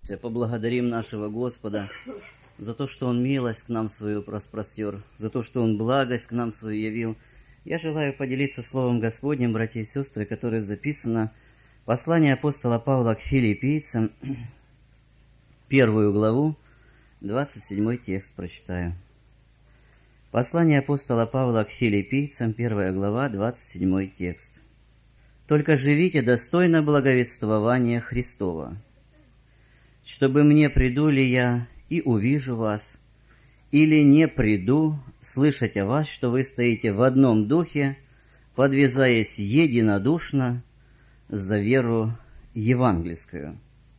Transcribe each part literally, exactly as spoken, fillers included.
Поблагодарим нашего Господа за то, что Он милость к нам свою распростер, за то, что Он благость к нам свою явил. Я желаю поделиться Словом Господним, братья и сестры, которое записано в послании апостола Павла к филиппийцам, первую главу, двадцать седьмой текст прочитаю. Послание апостола Павла к филиппийцам, первая глава, двадцать седьмой текст. «Только живите достойно благовествования Христова, чтобы мне приду ли я и увижу вас, или не приду слышать о вас, что вы стоите в одном духе, подвязаясь единодушно за веру евангельскую».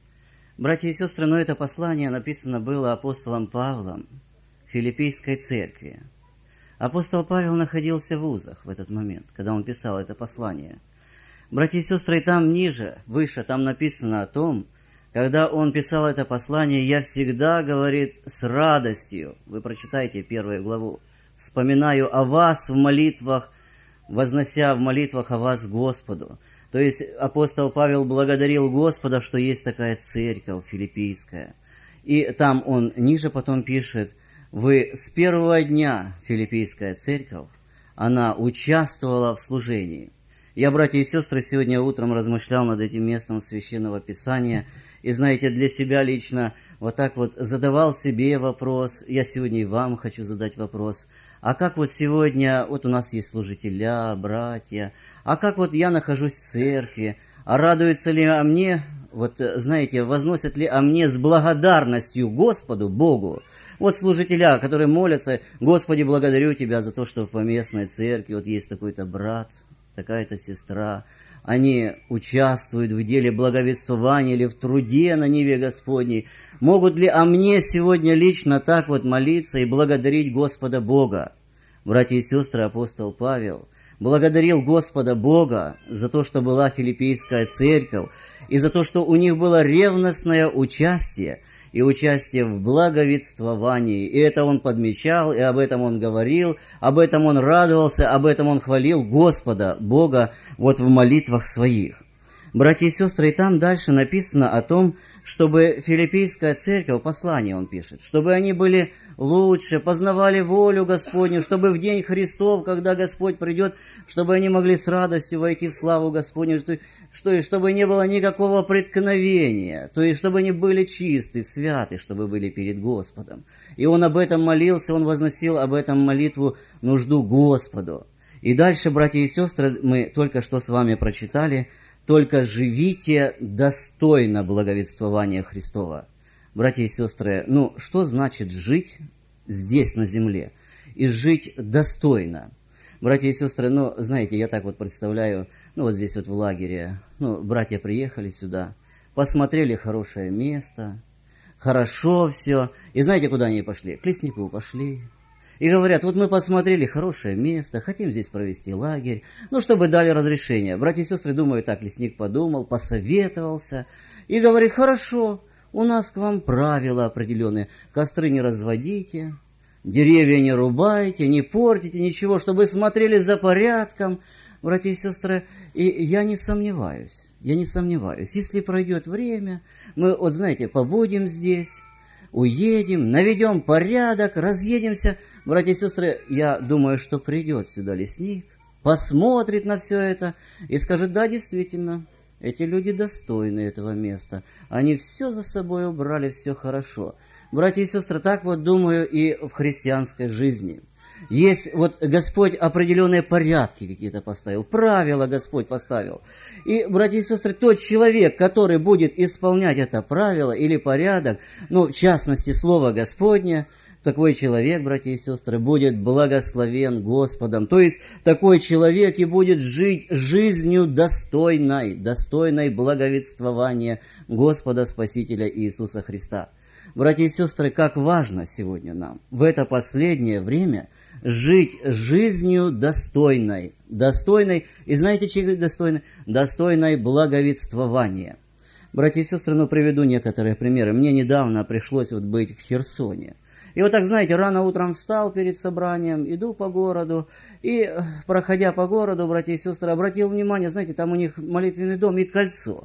Братья и сестры, но это послание написано было апостолом Павлом Филиппийской церкви. Апостол Павел находился в вузах в этот момент, когда он писал это послание. Братья и сестры, и там ниже, выше, там написано о том, когда он писал это послание, «Я всегда, — говорит, — с радостью», вы прочитайте первую главу, «вспоминаю о вас в молитвах, вознося в молитвах о вас Господу». То есть апостол Павел благодарил Господа, что есть такая церковь филиппийская. И там он ниже потом пишет, «Вы с первого дня, филиппийская церковь, она участвовала в служении». Я, братья и сестры, сегодня утром размышлял над этим местом Священного Писания, и, знаете, для себя лично вот так вот задавал себе вопрос, я сегодня и вам хочу задать вопрос, а как вот сегодня, вот у нас есть служителя, братья, а как вот я нахожусь в церкви, а радуются ли о мне, вот знаете, возносят ли о мне с благодарностью Господу, Богу, вот служителя, которые молятся, «Господи, благодарю Тебя за то, что в поместной церкви вот есть такой-то брат, такая-то сестра». Они участвуют в деле благовествования или в труде на ниве Господней. Могут ли о мне сегодня лично так вот молиться и благодарить Господа Бога? Братья и сестры, апостол Павел благодарил Господа Бога за то, что была филиппийская церковь, и за то, что у них было ревностное участие, и участие в благовествовании. И это он подмечал, и об этом он говорил, об этом он радовался, об этом он хвалил Господа, Бога, вот в молитвах своих. Братья и сестры, и там дальше написано о том, чтобы филиппийская церковь, послание он пишет, чтобы они были лучше, познавали волю Господню, чтобы в день Христов, когда Господь придет, чтобы они могли с радостью войти в славу Господню, что, что и чтобы не было никакого преткновения, то есть чтобы они были чисты, святы, чтобы были перед Господом. И он об этом молился, он возносил об этом молитву нужду Господу. И дальше, братья и сестры, мы только что с вами прочитали, «Только живите достойно благовествования Христова». Братья и сестры, ну, что значит жить здесь, на земле? И жить достойно. Братья и сестры, ну, знаете, я так вот представляю, ну, вот здесь вот в лагере, ну, братья приехали сюда, посмотрели хорошее место, хорошо все. И знаете, куда они пошли? К леснику пошли. И говорят, вот мы посмотрели хорошее место, хотим здесь провести лагерь, ну, чтобы дали разрешение. Братья и сестры, думаю, так лесник подумал, посоветовался и говорит, хорошо, у нас к вам правила определенные, костры не разводите, деревья не рубайте, не портите, ничего, чтобы смотрели за порядком. Братья и сестры, и я не сомневаюсь, я не сомневаюсь, если пройдет время, мы, вот знаете, побудем здесь, уедем, наведем порядок, разъедемся. Братья и сестры, я думаю, что придет сюда лесник, посмотрит на все это и скажет, да, действительно, эти люди достойны этого места. Они все за собой убрали, все хорошо. Братья и сестры, так вот думаю и в христианской жизни. Есть вот Господь определенные порядки какие-то поставил, правила Господь поставил. И, братья и сестры, тот человек, который будет исполнять это правило или порядок, ну, в частности, Слово Господне, такой человек, братья и сестры, будет благословен Господом. То есть, такой человек и будет жить жизнью достойной, достойной благовествования Господа Спасителя Иисуса Христа. Братья и сестры, как важно сегодня нам в это последнее время жить жизнью достойной. Достойной, и знаете, чего достойной? Достойной благовествования. Братья и сестры, ну, приведу некоторые примеры. Мне недавно пришлось вот быть в Херсоне. И вот так, знаете, рано утром встал перед собранием, иду по городу, и, проходя по городу, братья и сестры, обратил внимание, знаете, там у них молитвенный дом и кольцо.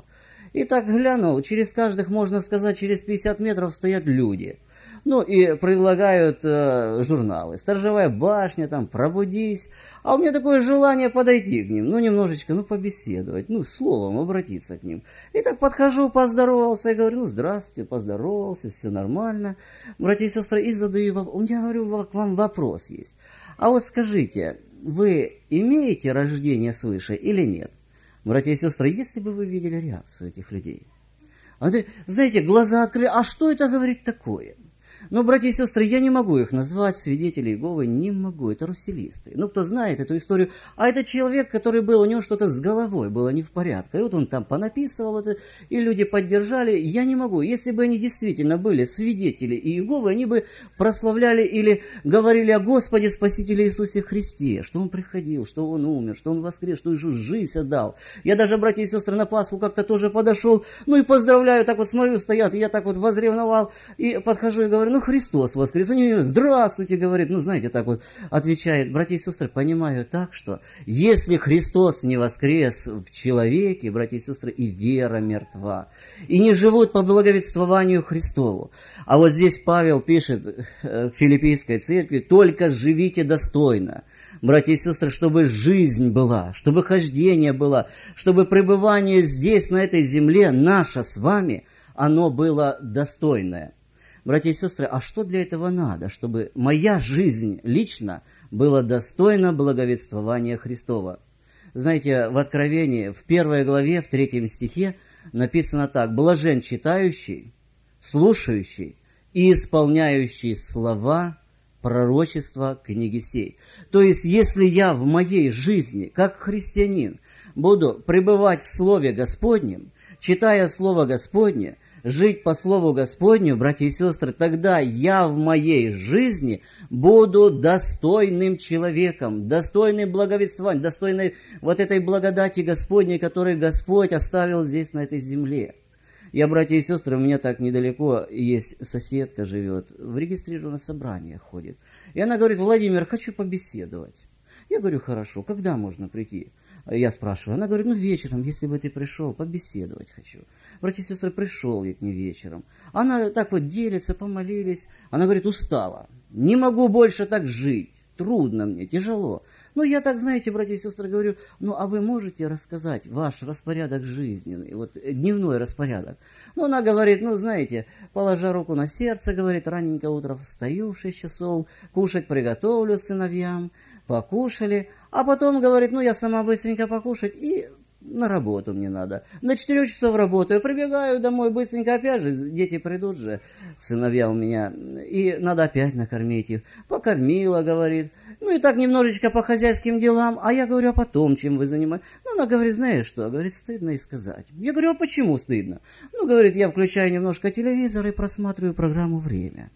И так глянул, через каждых, можно сказать, через пятьдесят метров стоят люди. Ну и предлагают э, журналы. «Сторожевая башня», там, «Пробудись». А у меня такое желание подойти к ним, ну немножечко, ну побеседовать, ну словом обратиться к ним. И так подхожу, поздоровался и говорю: ну здравствуйте, поздоровался, все нормально. Братья и сестры, и задаю вам, у меня, говорю, к вам вопрос есть. А вот скажите, вы имеете рождение свыше или нет? Братья и сестры, если бы вы видели реакцию этих людей. Они, знаете, глаза открыли, а что это говорит такое? Но, братья и сестры, я не могу их назвать свидетелей Иеговы, не могу, это русселисты. Ну, кто знает эту историю, а это человек, который был, у него что-то с головой было не в порядке. И вот он там понаписывал это, и люди поддержали. Я не могу, если бы они действительно были свидетели Иеговы, они бы прославляли или говорили о Господе Спасителе Иисусе Христе, что Он приходил, что Он умер, что Он воскрес, что Иисус жизнь отдал. Я даже, братья и сестры, на Пасху как-то тоже подошел, ну и поздравляю, так вот смотрю, стоят, и я так вот возревновал, и подхожу и говорю: ну, Христос воскрес. У нее: здравствуйте, говорит. Ну, знаете, так вот отвечает. Братья и сестры, понимаю так, что если Христос не воскрес в человеке, братья и сестры, и вера мертва, и не живут по благовествованию Христову. А вот здесь Павел пишет к Филиппийской церкви: только живите достойно. Братья и сестры, чтобы жизнь была, чтобы хождение было, чтобы пребывание здесь, на этой земле, наше с вами, оно было достойное. Братья и сестры, а что для этого надо, чтобы моя жизнь лично была достойна благовествования Христова? Знаете, в Откровении, в первой главе, в третьем стихе написано так: «Блажен читающий, слушающий и исполняющий слова пророчества книги сей». То есть, если я в моей жизни, как христианин, буду пребывать в Слове Господнем, читая Слово Господне, жить по Слову Господню, братья и сестры, тогда я в моей жизни буду достойным человеком, достойным благовествования, достойной вот этой благодати Господней, которую Господь оставил здесь, на этой земле. Я, братья и сестры, у меня так недалеко есть соседка живет, в регистрированное собрание ходит. И она говорит: Владимир, хочу побеседовать. Я говорю: хорошо, когда можно прийти? Я спрашиваю, она говорит: ну вечером, если бы ты пришел, побеседовать хочу. Братья и сестры, пришел я к ней вечером. Она так вот делится, помолились. Она говорит: устала, не могу больше так жить, трудно мне, тяжело. Ну, я так, знаете, братья и сестры, говорю: ну, а вы можете рассказать ваш распорядок жизненный, вот дневной распорядок? Ну, она говорит: ну, знаете, положа руку на сердце, говорит, раненько утром встаю в шесть часов, кушать приготовлю сыновьям, покушали, а потом, говорит, ну, я сама быстренько покушать и на работу мне надо. На четырех часов работаю, прибегаю домой быстренько, опять же, дети придут же, сыновья у меня, и надо опять накормить их. Покормила, говорит. Ну и так немножечко по хозяйским делам. А я говорю: а потом чем вы занимаетесь? Ну, она говорит: знаешь что? Говорит: стыдно и сказать. Я говорю: а почему стыдно? Ну, говорит, я включаю немножко телевизор и просматриваю программу «Время».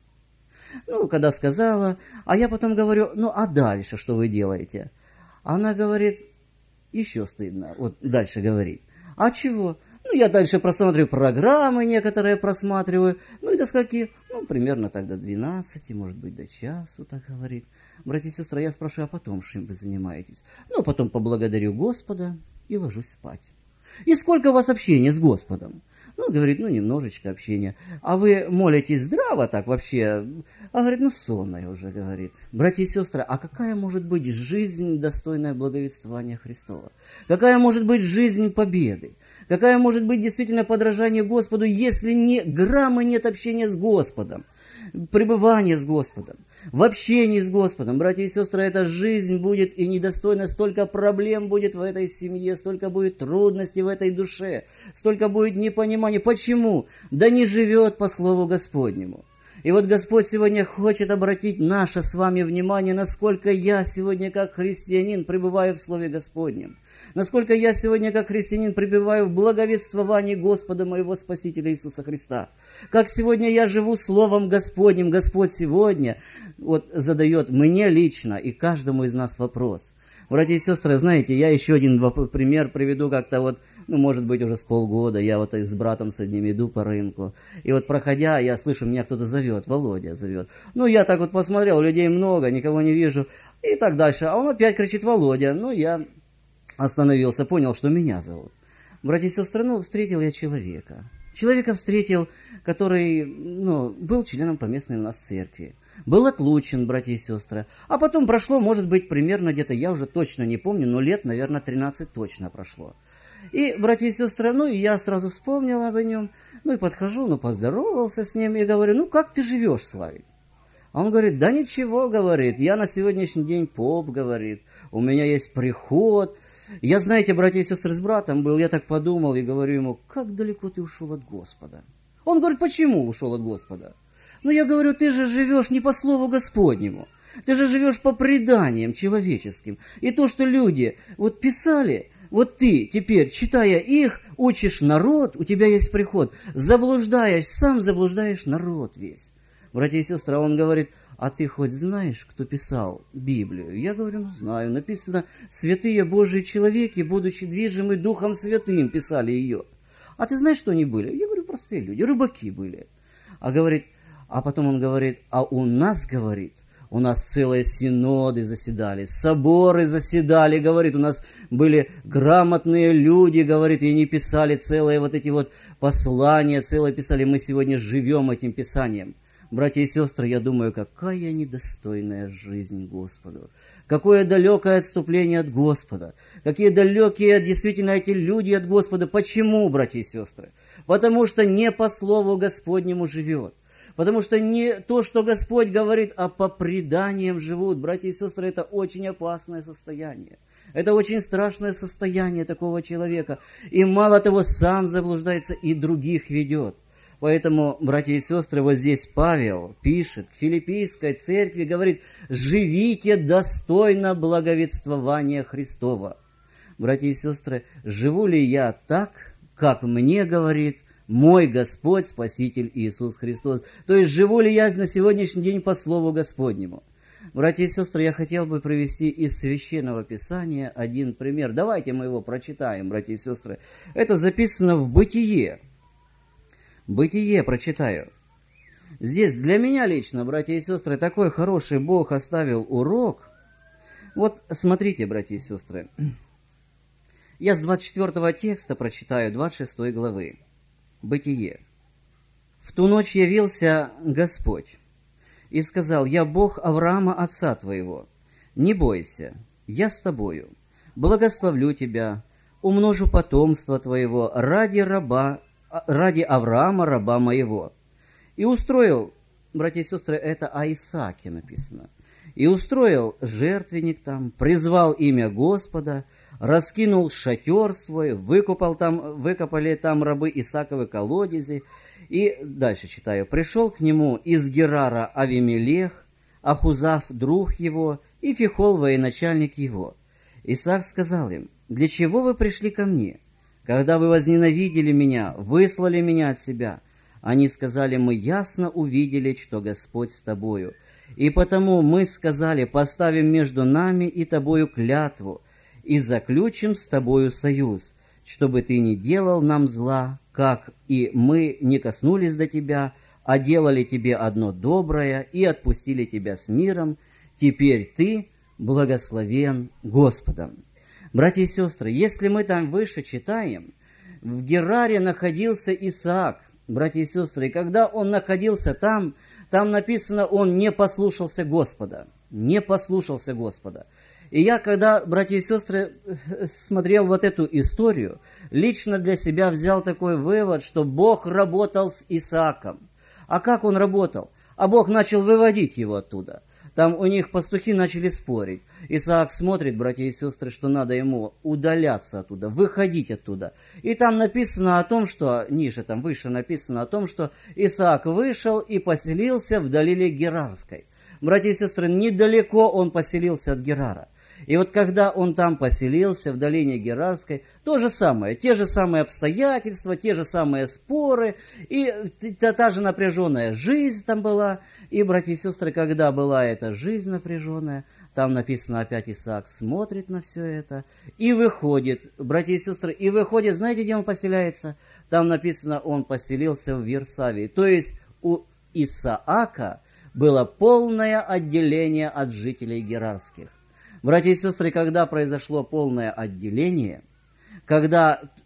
Ну, когда сказала, а я потом говорю: ну, а дальше что вы делаете? Она говорит: еще стыдно, вот дальше говорить. А чего? Ну, я дальше просматриваю программы, некоторые просматриваю, ну, и до скольки? Ну, примерно так до двенадцати, может быть, до часу, так говорит. Братья и сестры, я спрашиваю: а потом чем вы занимаетесь? Ну, потом поблагодарю Господа и ложусь спать. И сколько у вас общения с Господом? Ну, говорит, ну, немножечко общения. А вы молитесь здраво так вообще? А говорит: ну, сонная уже, говорит. Братья и сестры, а какая может быть жизнь, достойная благовествования Христова? Какая может быть жизнь победы? Какая может быть действительно подражание Господу, если не грамма нет общения с Господом? Пребывание с Господом, в общении с Господом. Братья и сестры, эта жизнь будет и недостойна, столько проблем будет в этой семье, столько будет трудностей в этой душе, столько будет непонимания. Почему? Да не живет по Слову Господнему. И вот Господь сегодня хочет обратить наше с вами внимание, насколько я сегодня как христианин пребываю в Слове Господнем. Насколько я сегодня как христианин пребываю в благовествовании Господа моего Спасителя Иисуса Христа. Как сегодня я живу Словом Господним. Господь сегодня вот задает мне лично и каждому из нас вопрос. Братья и сестры, знаете, я еще один пример приведу как-то вот, ну, может быть, уже с полгода. Я вот с братом с одним иду по рынку. И вот проходя, я слышу, меня кто-то зовет, Володя зовет. Ну, я так вот посмотрел, людей много, никого не вижу. И так дальше. А он опять кричит: Володя. Ну, я остановился, понял, что меня зовут. Братья и сестры, ну, встретил я человека. Человека встретил, который, ну, был членом поместной у нас церкви. Был отлучен, братья и сестры. А потом прошло, может быть, примерно где-то, я уже точно не помню, но лет, наверное, тринадцать точно прошло. И, братья и сестры, ну, и я сразу вспомнил об нем, ну, и подхожу, ну, поздоровался с ним и говорю, ну, как ты живешь, Славик? А он говорит, да ничего, говорит, я на сегодняшний день поп, говорит, у меня есть приход. Я, знаете, братья и сестры, с братом был, я так подумал и говорю ему, как далеко ты ушел от Господа? Он говорит, почему ушел от Господа? Ну, я говорю, ты же живешь не по слову Господнему, ты же живешь по преданиям человеческим. И то, что люди вот писали, вот ты теперь, читая их, учишь народ, у тебя есть приход, заблуждаешь, сам заблуждаешь народ весь. Братья и сестры, а он говорит, а ты хоть знаешь, кто писал Библию? Я говорю, ну знаю, написано, святые Божьи человеки, будучи движимы Духом Святым, писали ее. А ты знаешь, что они были? Я говорю, простые люди, рыбаки были. А говорит, а потом он говорит, а у нас, говорит, у нас целые синоды заседали, соборы заседали, говорит, у нас были грамотные люди, говорит, и они писали целые вот эти вот послания, целые писали, мы сегодня живем этим писанием. Братья и сестры, я думаю, какая недостойная жизнь Господу. Какое далекое отступление от Господа. Какие далекие действительно эти люди от Господа. Почему, братья и сестры? Потому что не по слову Господнему живет. Потому что не то, что Господь говорит, а по преданиям живут. Братья и сестры, это очень опасное состояние. Это очень страшное состояние такого человека. И мало того, сам заблуждается и других ведет. Поэтому, братья и сестры, вот здесь Павел пишет к филиппийской церкви, говорит, живите достойно благовествования Христова. Братья и сестры, живу ли я так, как мне говорит мой Господь, Спаситель Иисус Христос? То есть, живу ли я на сегодняшний день по Слову Господнему? Братья и сестры, я хотел бы привести из Священного Писания один пример. Давайте мы его прочитаем, братья и сестры. Это записано в Бытие. Бытие прочитаю. Здесь для меня лично, братья и сестры, такой хороший Бог оставил урок. Вот смотрите, братья и сестры. Я с двадцать четвёртого текста прочитаю двадцать шестой главы. Бытие. «В ту ночь явился Господь и сказал, я Бог Авраама, отца твоего. Не бойся, я с тобою. Благословлю тебя, умножу потомство твоего ради раба ради Авраама, раба моего. И устроил, братья и сестры, это о Исааке написано, и устроил жертвенник там, призвал имя Господа, раскинул шатер свой, выкопал там, выкопали там рабы Исааковы колодези. И дальше читаю. Пришел к нему из Герара Авимелех, Ахузав, друг его, и Фихол, военачальник его. Исаак сказал им, для чего вы пришли ко мне? Когда вы возненавидели меня, выслали меня от себя, они сказали, мы ясно увидели, что Господь с тобою. И потому мы сказали, поставим между нами и тобою клятву, и заключим с тобою союз, чтобы ты не делал нам зла, как и мы не коснулись до тебя, а делали тебе одно доброе и отпустили тебя с миром. Теперь ты благословен Господом». Братья и сестры, если мы там выше читаем, в Гераре находился Исаак, братья и сестры, и когда он находился там, там написано, он не послушался Господа, не послушался Господа. И я, когда, братья и сестры, смотрел вот эту историю, лично для себя взял такой вывод, что Бог работал с Исааком. А как он работал? А Бог начал выводить его оттуда. Там у них пастухи начали спорить. Исаак смотрит, братья и сестры, что надо ему удаляться оттуда, выходить оттуда. И там написано о том, что, ниже, там выше написано о том, что Исаак вышел и поселился в долине Герарской. Братья и сестры, недалеко он поселился от Герара. И вот когда он там поселился, в долине Герарской, то же самое, те же самые обстоятельства, те же самые споры, и та, та же напряженная жизнь там была. И, братья и сестры, когда была эта жизнь напряженная, там написано опять Исаак смотрит на все это и выходит, братья и сестры, и выходит, знаете, где он поселяется? Там написано, он поселился в Вирсавии. То есть у Исаака было полное отделение от жителей герарских. Братья и сестры, когда произошло полное отделение, когда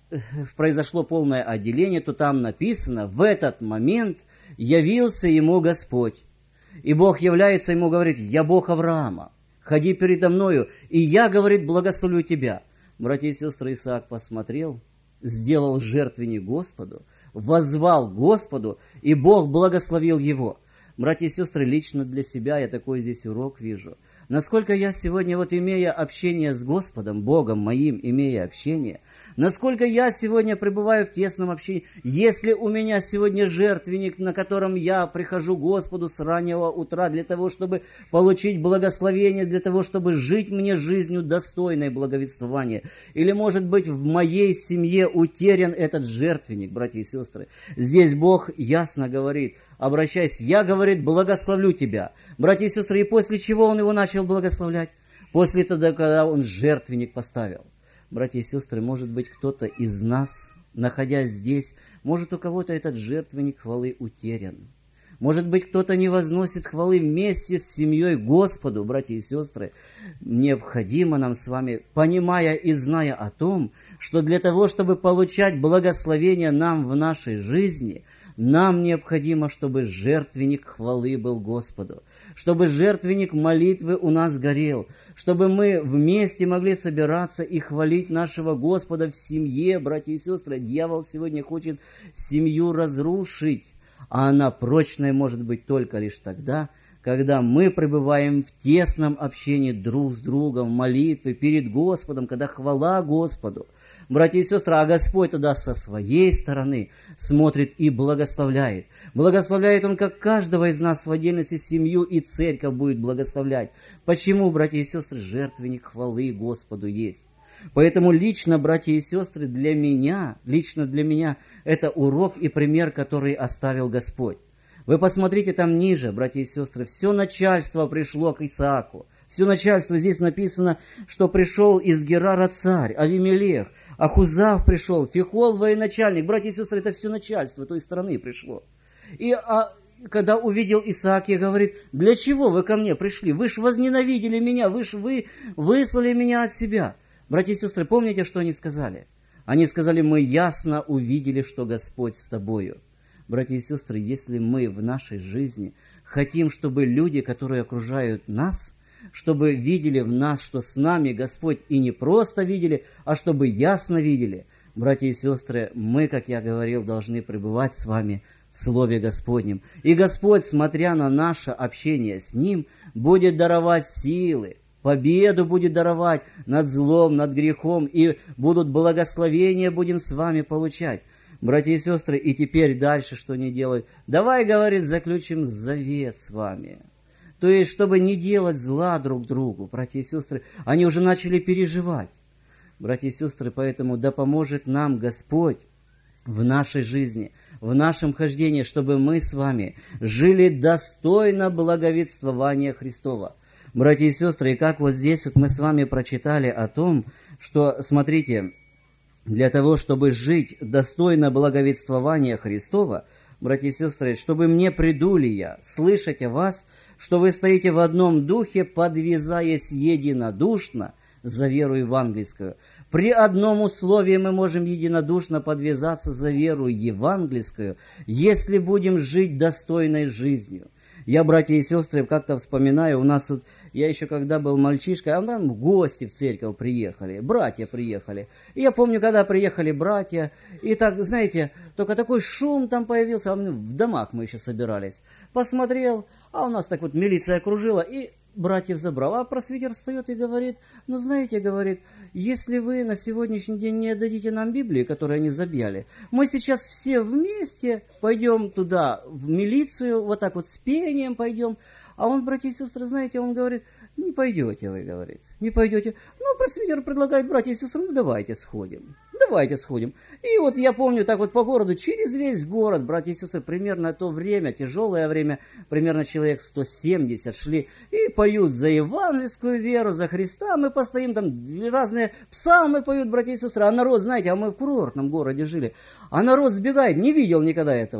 произошло полное отделение, то там написано, в этот момент явился ему Господь. И Бог является ему, говорит, я Бог Авраама, ходи передо мною, и я, говорит, благословлю тебя. Братья и сестры, Исаак посмотрел, сделал жертвенник Господу, воззвал Господу, и Бог благословил его. Братья и сестры, лично для себя я такой здесь урок вижу. Насколько я сегодня, вот имея общение с Господом, Богом моим, имея общение, насколько я сегодня пребываю в тесном общении, если у меня сегодня жертвенник, на котором я прихожу к Господу с раннего утра для того, чтобы получить благословение, для того, чтобы жить мне жизнью достойной благовествования, или, может быть, в моей семье утерян этот жертвенник, братья и сестры, здесь Бог ясно говорит, обращайся, я, говорит, благословлю тебя. Братья и сестры, и после чего Он его начал благословлять? После того, когда Он жертвенник поставил. Братья и сестры, может быть, кто-то из нас, находясь здесь, может, у кого-то этот жертвенник хвалы утерян. Может быть, кто-то не возносит хвалы вместе с семьей Господу, братья и сестры. Необходимо нам с вами, понимая и зная о том, что для того, чтобы получать благословение нам в нашей жизни, нам необходимо, чтобы жертвенник хвалы был Господу, чтобы жертвенник молитвы у нас горел, чтобы мы вместе могли собираться и хвалить нашего Господа в семье, братья и сестры. Дьявол сегодня хочет семью разрушить, а она прочной может быть только лишь тогда, когда мы пребываем в тесном общении друг с другом, в молитве перед Господом, когда хвала Господу. Братья и сестры, а Господь тогда со своей стороны смотрит и благословляет. Благословляет Он, как каждого из нас в отдельности, семью и церковь будет благословлять. Почему, братья и сестры, жертвенник хвалы Господу есть? Поэтому лично, братья и сестры, для меня, лично для меня, это урок и пример, который оставил Господь. Вы посмотрите там ниже, братья и сестры, все начальство пришло к Исааку. Все начальство, здесь написано, что пришел из Герара царь, Авимелех, Ахузав пришел, Фихол военачальник. Братья и сестры, это все начальство той страны пришло. И а, когда увидел Исаак, я говорит, для чего вы ко мне пришли? Вы ж возненавидели меня, вы ж вы выслали меня от себя. Братья и сестры, помните, что они сказали? Они сказали, мы ясно увидели, что Господь с тобою. Братья и сестры, если мы в нашей жизни хотим, чтобы люди, которые окружают нас, чтобы видели в нас, что с нами Господь, и не просто видели, а чтобы ясно видели, братья и сестры, мы, как я говорил, должны пребывать с вами в Слове Господнем. И Господь, смотря на наше общение с Ним, будет даровать силы, победу будет даровать над злом, над грехом, и будут благословения будем с вами получать. Братья и сестры, и теперь дальше что не делают? Давай, говорит, заключим завет с вами. То есть, чтобы не делать зла друг другу, братья и сестры, они уже начали переживать. Братья и сестры, поэтому да поможет нам Господь в нашей жизни, в нашем хождении, чтобы мы с вами жили достойно благовествования Христова. Братья и сестры, и как вот здесь вот мы с вами прочитали о том, что, смотрите, для того, чтобы жить достойно благовествования Христова, братья и сестры, чтобы мне приду ли я слышать о вас, что вы стоите в одном духе, подвязаясь единодушно за веру евангельскую. При одном условии мы можем единодушно подвязаться за веру евангельскую, если будем жить достойной жизнью. Я, братья и сестры, как-то вспоминаю, у нас вот, я еще когда был мальчишкой, а там гости в церковь приехали, братья приехали. И я помню, когда приехали братья, и так, знаете, только такой шум там появился, а в домах мы еще собирались. Посмотрел, а у нас так вот милиция окружила, и братьев забрал. А просвитер встает и говорит, ну знаете, говорит, если вы на сегодняшний день не отдадите нам Библии, которые они забьяли, мы сейчас все вместе пойдем туда, в милицию, вот так вот с пением пойдем. А он, братья и сестры, знаете, он говорит, не пойдете вы, говорит, не пойдете. Ну, просвитер предлагает, братья и сестры, ну давайте сходим. Давайте сходим. И вот я помню, так вот по городу, через весь город, братья и сестры, примерно то время, тяжелое время, примерно человек сто семьдесят шли и поют за евангельскую веру, за Христа. Мы постоим, там разные псалмы поют, братья и сестры. А народ, знаете, а мы в курортном городе жили, а народ сбегает, не видел никогда этого.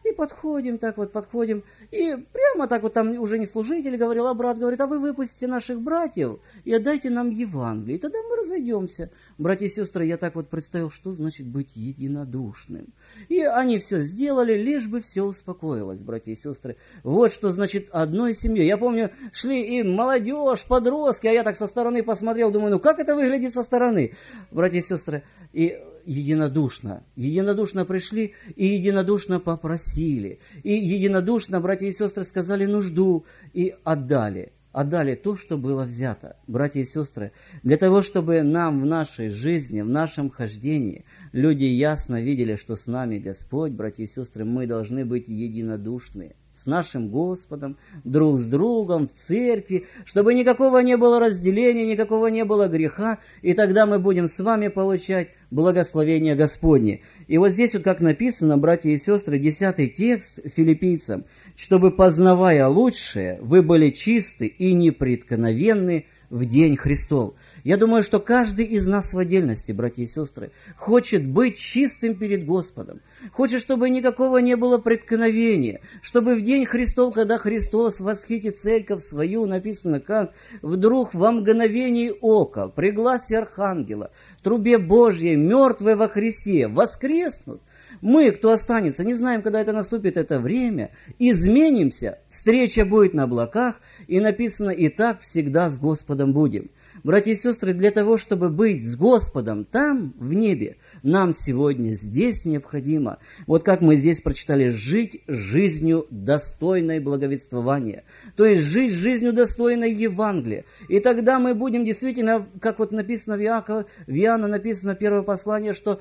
И подходим, так вот подходим, и прямо так вот там уже не служитель говорил, а брат говорит, а вы выпустите наших братьев и отдайте нам Евангелие, и тогда мы разойдемся. Братья и сестры, я так вот представил, что значит быть единодушным. И они все сделали, лишь бы все успокоилось, братья и сестры. Вот что значит одной семьей. Я помню, шли и молодежь, подростки, а я так со стороны посмотрел, думаю, ну как это выглядит со стороны, братья и сестры. И единодушно, единодушно пришли и единодушно попросили. И единодушно, братья и сестры, сказали нужду и отдали. Отдали то, что было взято. Братья и сестры, для того, чтобы нам в нашей жизни, в нашем хождении, люди ясно видели, что с нами Господь, братья и сестры, мы должны быть единодушны с нашим Господом, друг с другом, в церкви, чтобы никакого не было разделения, никакого не было греха, и тогда мы будем с вами получать благословение Господне. И вот здесь вот как написано, братья и сестры, десятый текст Филиппийцам, чтобы, познавая лучшее, вы были чисты и непреткновенны в день Христов. Я думаю, что каждый из нас в отдельности, братья и сестры, хочет быть чистым перед Господом. Хочет, чтобы никакого не было преткновения. Чтобы в день Христов, когда Христос восхитит церковь свою, написано как, вдруг во мгновении ока, при гласе архангела, трубе Божьей, мертвые во Христе, воскреснут. Мы, кто останется, не знаем, когда это наступит, это время, изменимся, встреча будет на облаках, и написано, и так всегда с Господом будем. Братья и сестры, для того, чтобы быть с Господом там, в небе, нам сегодня здесь необходимо, вот как мы здесь прочитали, жить жизнью достойной благовествования. То есть жить жизнью достойной Евангелия. И тогда мы будем действительно, как вот написано в Иакова, в Иоанна написано первое послание, что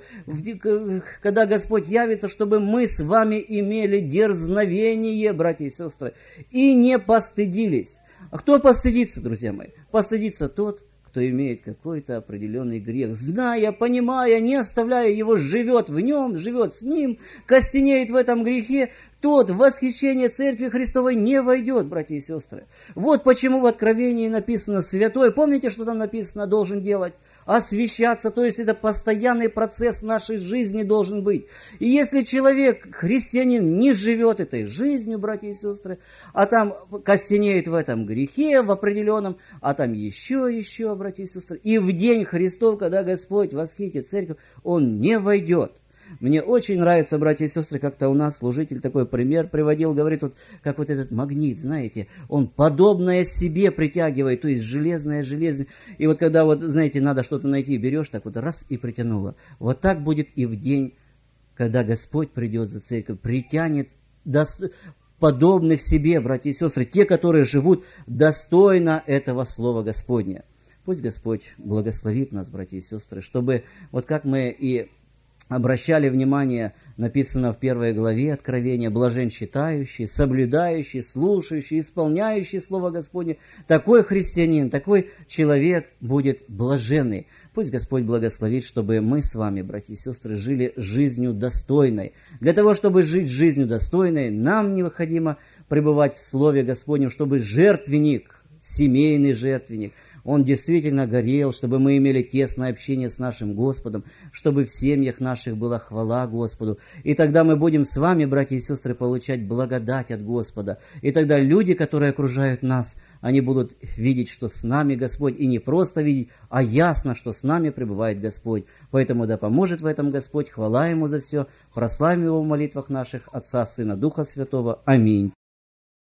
в, когда Господь явится, чтобы мы с вами имели дерзновение, братья и сестры, и не постыдились. А кто постыдится, друзья мои? Постыдится тот, кто имеет какой-то определенный грех, зная, понимая, не оставляя его, живет в нем, живет с ним, костенеет в этом грехе, тот в восхищение Церкви Христовой не войдет, братья и сестры. Вот почему в Откровении написано «святой». Помните, что там написано «должен делать»? Освящаться, то есть это постоянный процесс нашей жизни должен быть. И если человек, христианин, не живет этой жизнью, братья и сестры, а там костенеет в этом грехе, в определенном, а там еще, еще, братья и сестры, и в день Христов, когда Господь восхитит церковь, он не войдет. Мне очень нравится, братья и сестры, как-то у нас служитель такой пример приводил, говорит, вот как вот этот магнит, знаете, он подобное себе притягивает, то есть железное, железное. И вот когда вот, знаете, надо что-то найти, берешь, так вот раз и притянуло. Вот так будет и в день, когда Господь придет за церковь, притянет дос... подобных себе, братья и сестры, те, которые живут достойно этого слова Господня. Пусть Господь благословит нас, братья и сестры, чтобы вот как мы и обращали внимание, написано в первой главе Откровения, блажен читающий, соблюдающий, слушающий, исполняющий Слово Господне. Такой христианин, такой человек будет блаженный. Пусть Господь благословит, чтобы мы с вами, братья и сестры, жили жизнью достойной. Для того, чтобы жить жизнью достойной, нам необходимо пребывать в Слове Господнем, чтобы жертвенник, семейный жертвенник, он действительно горел, чтобы мы имели тесное общение с нашим Господом, чтобы в семьях наших была хвала Господу. И тогда мы будем с вами, братья и сестры, получать благодать от Господа. И тогда люди, которые окружают нас, они будут видеть, что с нами Господь. И не просто видеть, а ясно, что с нами пребывает Господь. Поэтому да поможет в этом Господь. Хвала Ему за все. Прославим Его в молитвах наших, Отца, Сына, Духа Святого. Аминь.